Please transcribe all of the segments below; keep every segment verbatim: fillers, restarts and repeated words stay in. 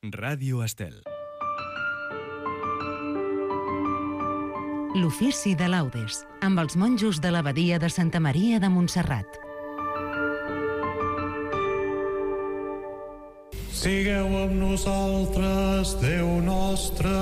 Ràdio Estel. L'ofici de laudes, amb els monjos de l'abadia de Santa Maria de Montserrat. Sigueu amb nosaltres, Déu nostre.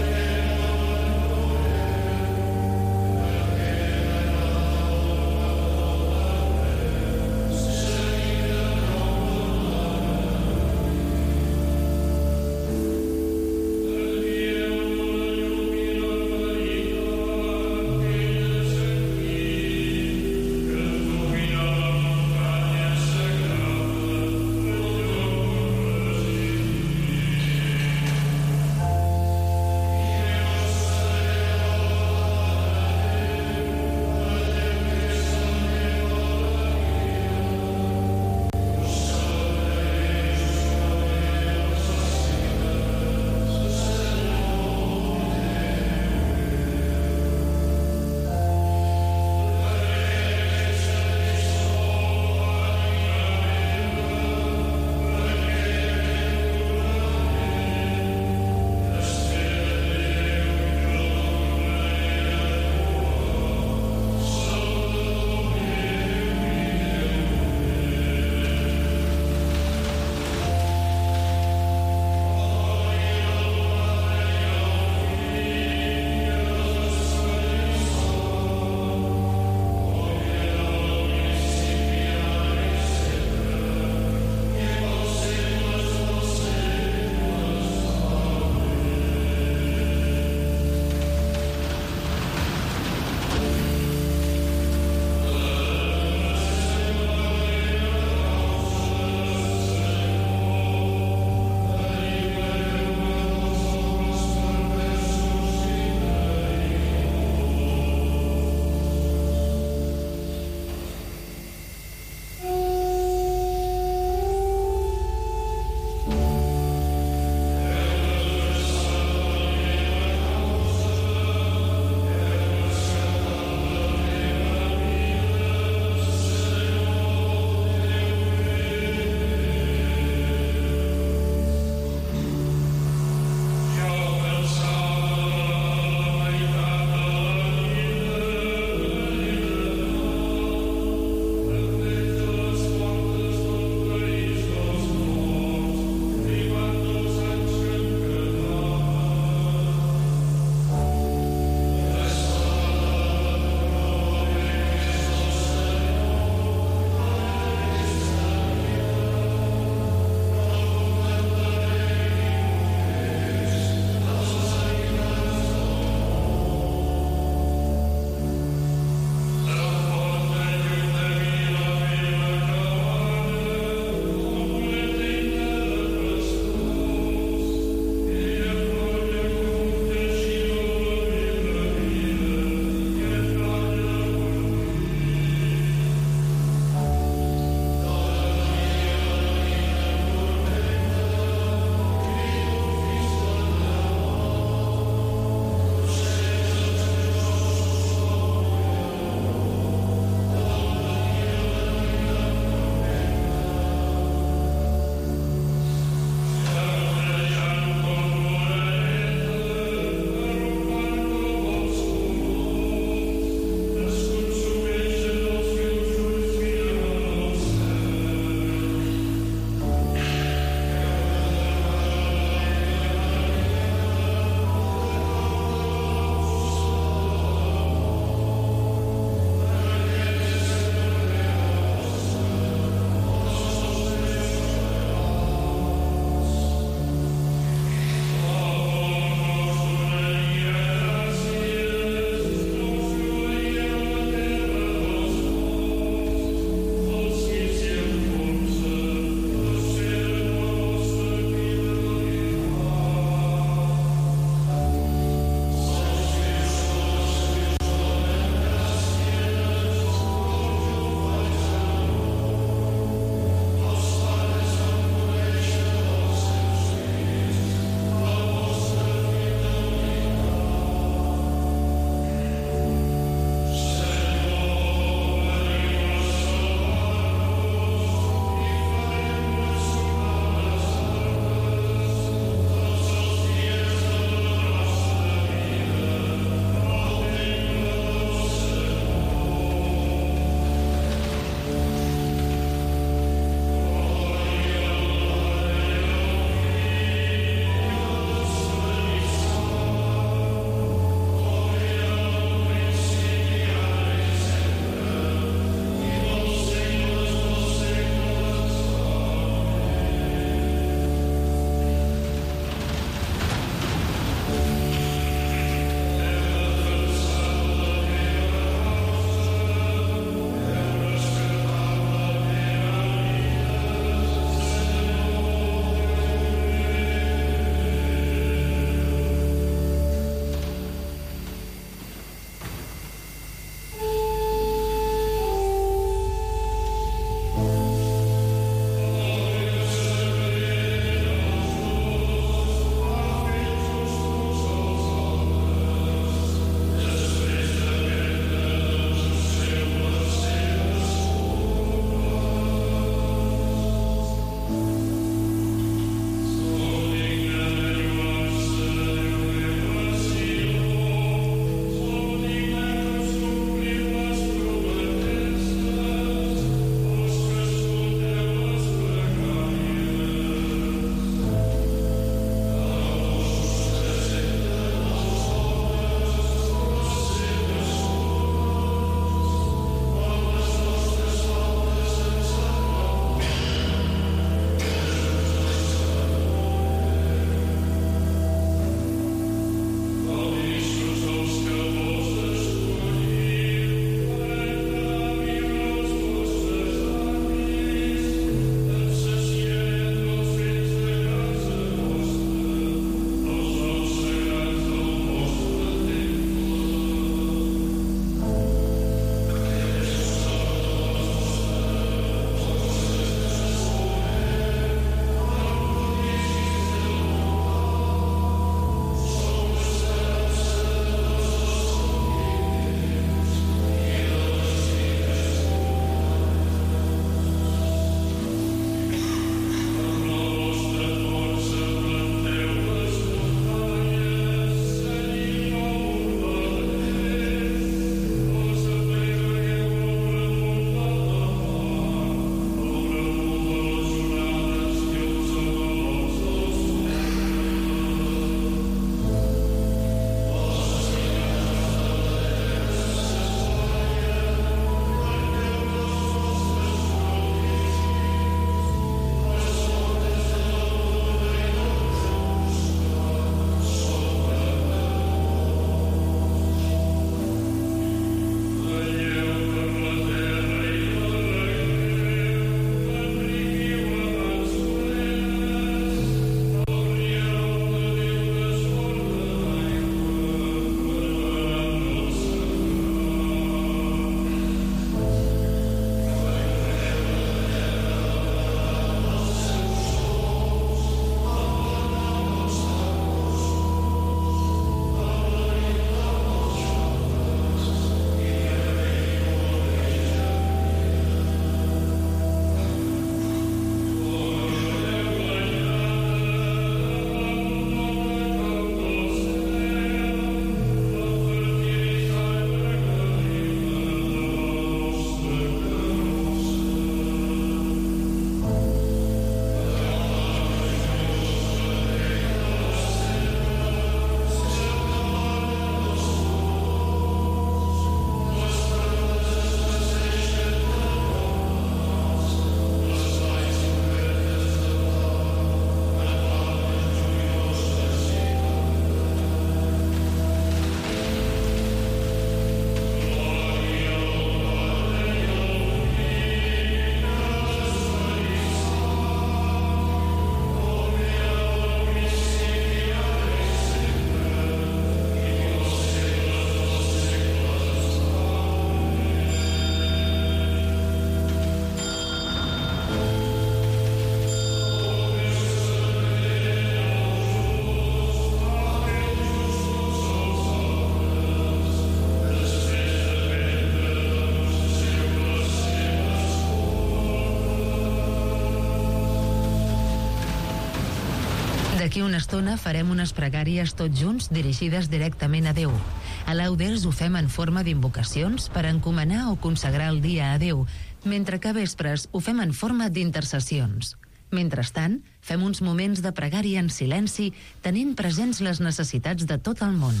D'aquí una estona farem unes pregàries tots junts dirigides directament a Déu. A Lauderes ho fem en forma d'invocacions per encomanar o consagrar el dia a Déu, mentre que a vespres ho fem en forma d'intercessions. Mentrestant, fem uns moments de pregària en silenci, tenint presents les necessitats de tot el món.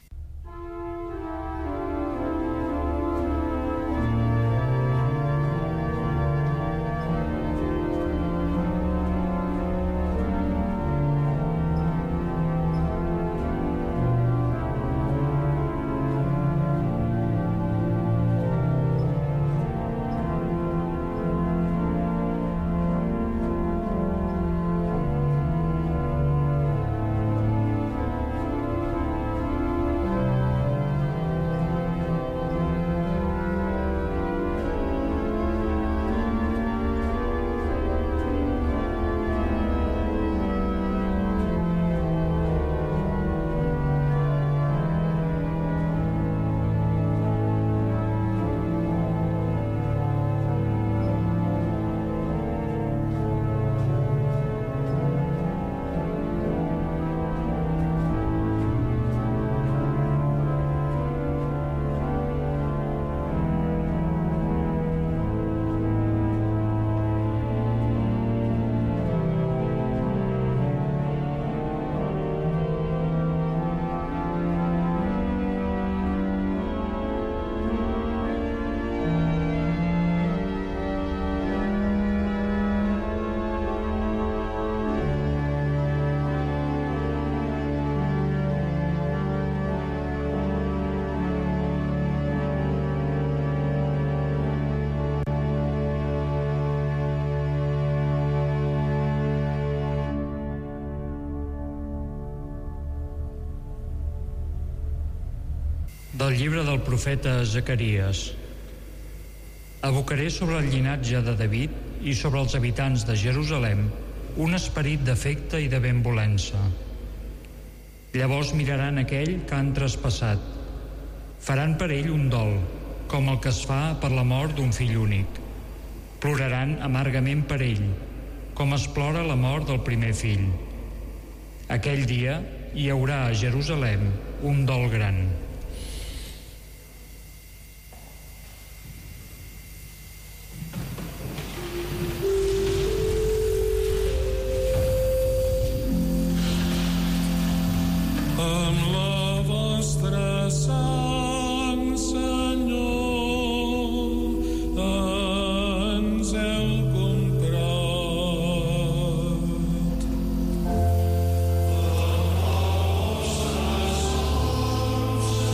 Del llibre del profeta Zacaries. Abocaré sobre el llinatge de David i sobre els habitants de Jerusalem un esperit d'afecte i de benvolença. Llavors miraran aquell que han traspassat. Faran per ell un dol, com el que es fa per la mort d'un fill únic. Ploraran amargament per ell, com es plora la mort del primer fill. Aquell dia hi haurà a Jerusalem un dol gran. Comprat.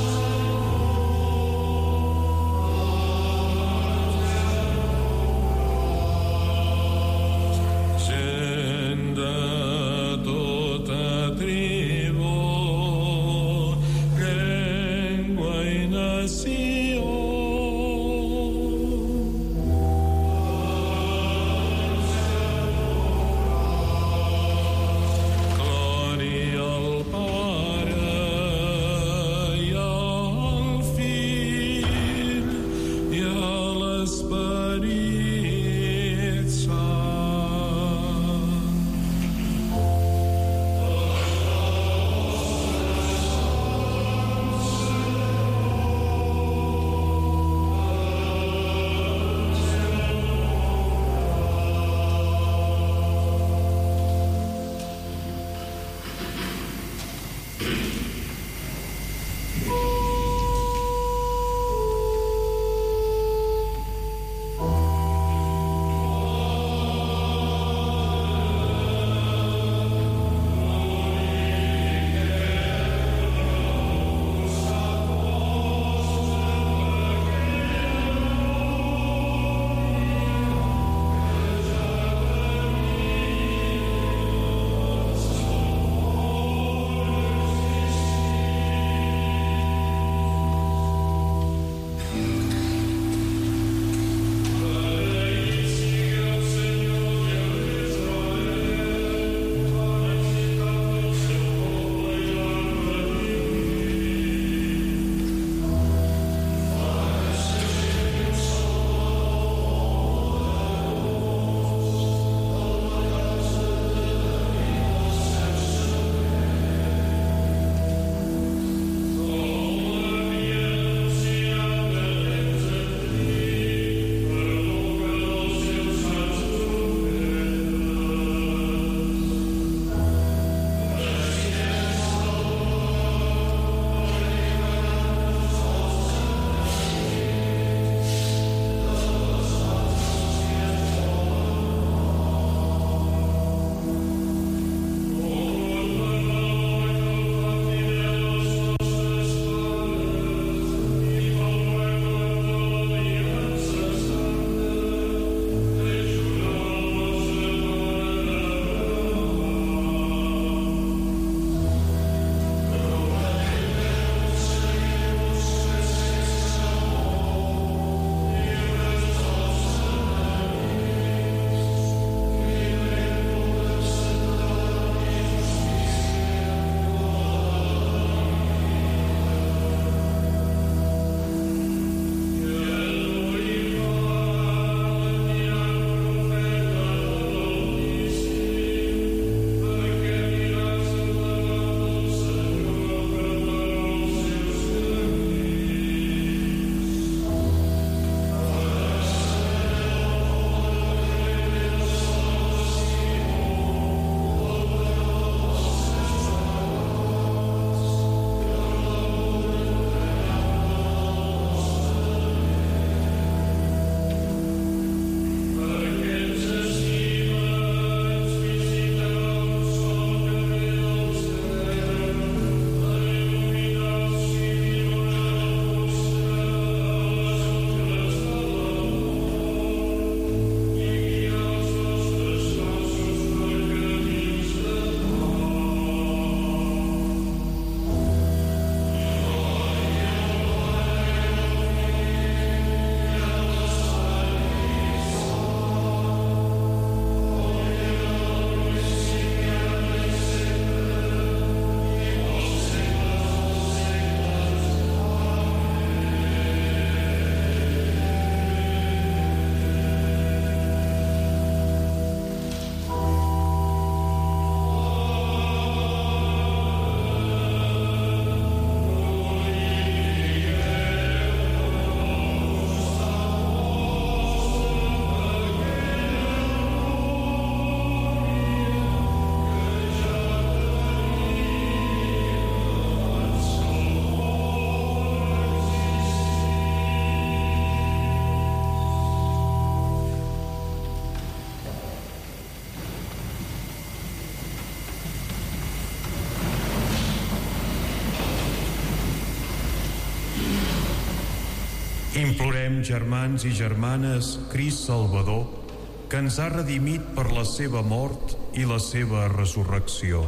Implorem, germans i germanes, Crist Salvador, que ens ha redimit per la seva mort i la seva resurrecció.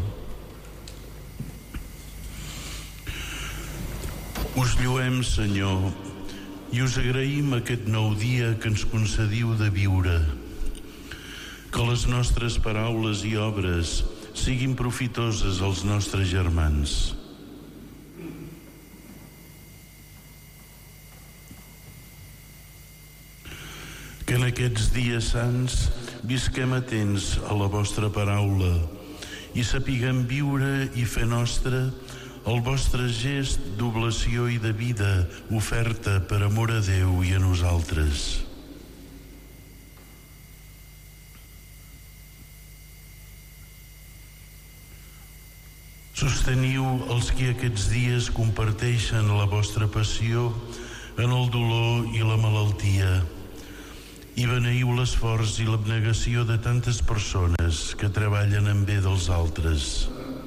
Us lluem, Senyor, i us agraïm aquest nou dia que ens concediu de viure. Que les nostres paraules i obres siguin profitoses als nostres germans. Que en aquests dies sants visquem atents a la vostra paraula i sapiguem viure i fer nostre el vostre gest d'oblació i de vida oferta per amor a Déu i a nosaltres. Sosteniu els que aquests dies comparteixen la vostra passió en el dolor i la malaltia i beneiu l'esforç i l'abnegació de tantes persones que treballen en bé dels altres.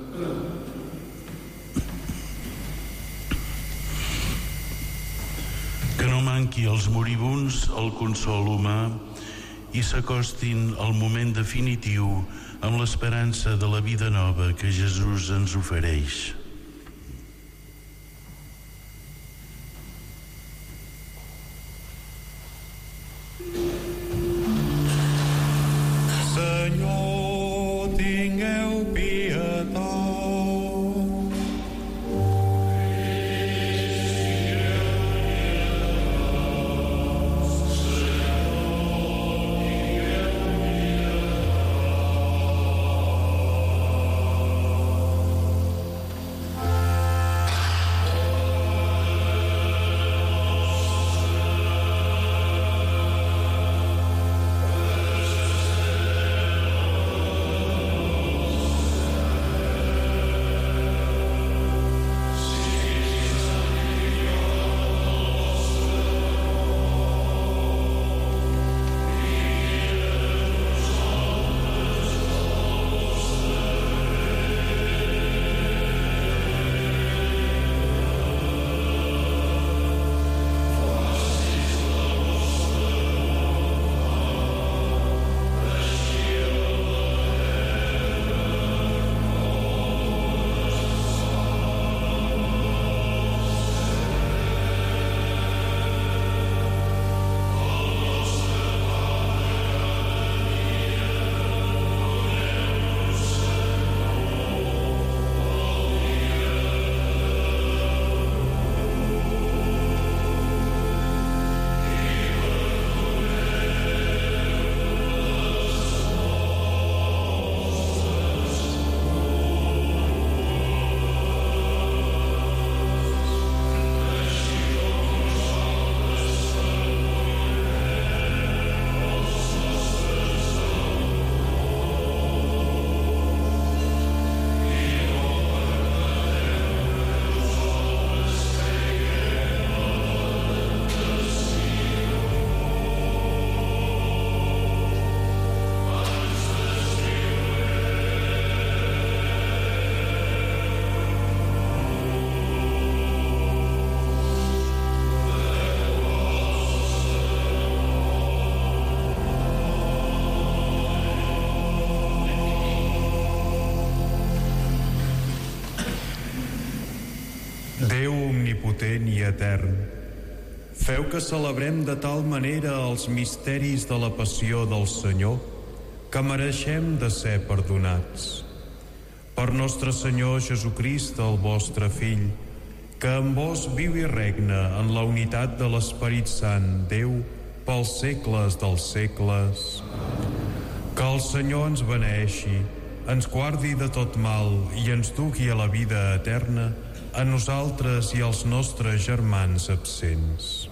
Que no manqui als moribunds el consol humà i s'acostin al moment definitiu amb l'esperança de la vida nova que Jesús ens ofereix. Senyor, tingueu pietat. Déu omnipotent i etern, feu que celebrem de tal manera els misteris de la passió del Senyor que mereixem de ser perdonats. Per nostre Senyor Jesucrist, el vostre Fill, que amb vos viu i regna en la unitat de l'Esperit Sant, Déu, pels segles dels segles. Que el Senyor ens beneeixi, ens guardi de tot mal i ens dugui a la vida eterna, a nosaltres i als nostres germans absents.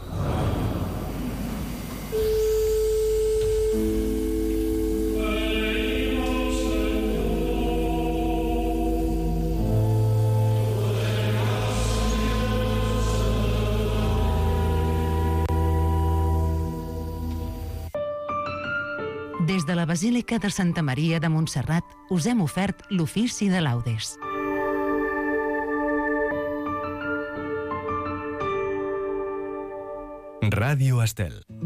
Des de la Basílica de Santa Maria de Montserrat us hem ofert l'ofici de laudes. Ràdio Estel.